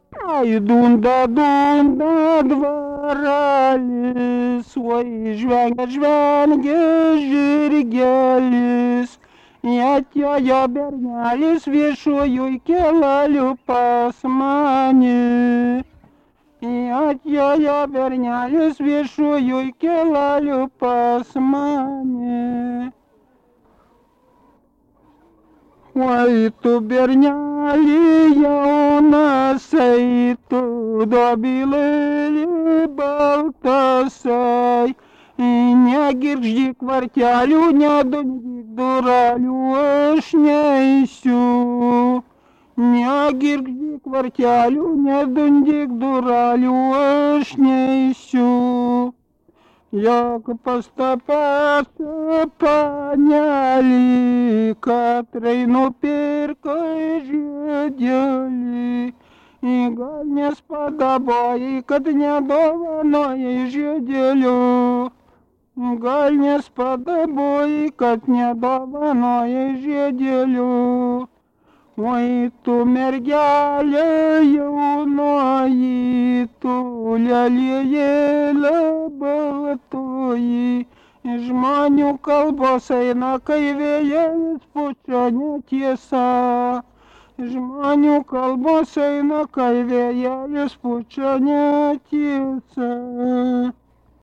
Ai, dunda dvaralis, oi, žvengia žirgelis. Atėjo bernelis viešuoju keleliu pas mane. Atėjo bernelis viešuoju keleliu pas mane. Oi, tu berneli jaunas, ei, tu dobilėli baltasai, negirgždyk vartelių, nedundyk durelių, aš neisiu. Negirgždyk vartelių, nedundyk durelių, aš neisiu. Jak pas tą pačią panelį, katrai nupirko žiedelį. Gal nespadabojai, kad nedovanojai žiedelio. Gal nespadabojai, kad nedovanojai žiedelio. Oi, tu mergelė jaunoji, tu lelijėlė baltoji, žmonių kalbos eina, kai vėjas pučia netiesa. Žmonių kalbos eina, kai vėjas pučia netiesa.